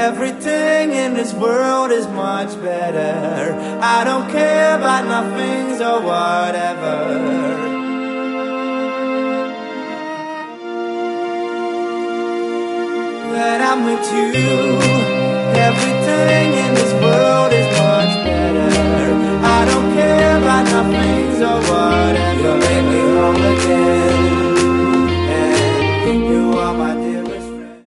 Everything in this world is much better. I don't care about nothings or whatever. When I'm with you, everything in this world is much better. I don't care about nothings or whatever. You make me whole again.